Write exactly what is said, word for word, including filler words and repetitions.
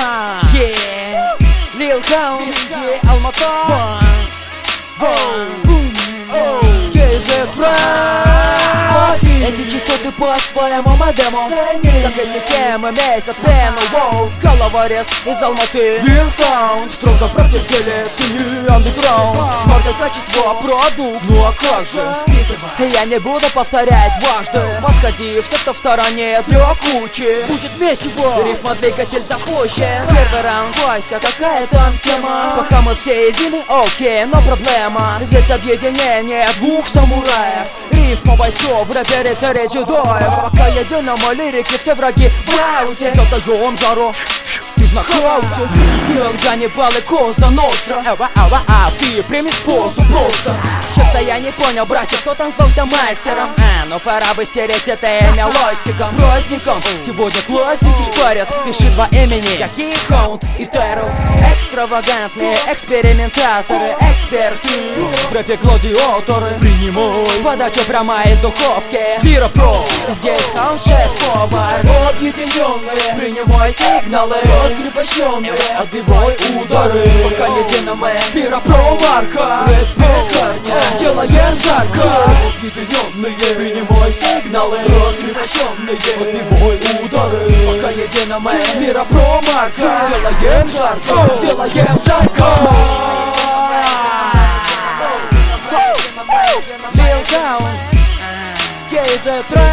Yeah, Lil Count, yeah, Алмата. кей зет Эти частоты по-своему модему, как эти темы месяц пену. Воу, головорез из Алматы, Lil Count, строго против деле, цени андеграунд. Смотрит качество, продукт, ну а как же? Я не буду повторять дважды. Подходи, все, кто в стороне, для кучи. Будет месиво, рифма-двигатель запущен. Первый раунд, Вася, какая там тема? Пока мы все едины, окей, но проблема. Здесь объединение двух самураев. Рифма бойцов, рэперы, цари джедаев. Пока едем на моей лирике, все враги в ауте. Задаем жару в нокауте. Делал Ганнибал и Коза Ностра. Эва, эва, а ты примешь позу просто. Что-то я не понял, братья, кто там звался мастером? А, ну пора бы стереть это имя лостиком. Праздником сегодня классики шпарят. Пиши два имени, какие Count и Terror. Экстравагантные экспериментаторы, эксперты в рэпе гладиаторы. Принимай подачу прямо из духовки. Лира Про, здесь Count шеф-повар. Объединенные, принимай сигналы. Раскрепощенные, отбивай удары. Пока едино мы, Лира Про марка. Рэп-пекарня, делаем жарко. Объединенные, принимай сигналы. Раскрепощенные, отбивай удары. Пока едино мы, Лира Про марка. Делаем жарко, делаем жарко. Lil Count, кей зет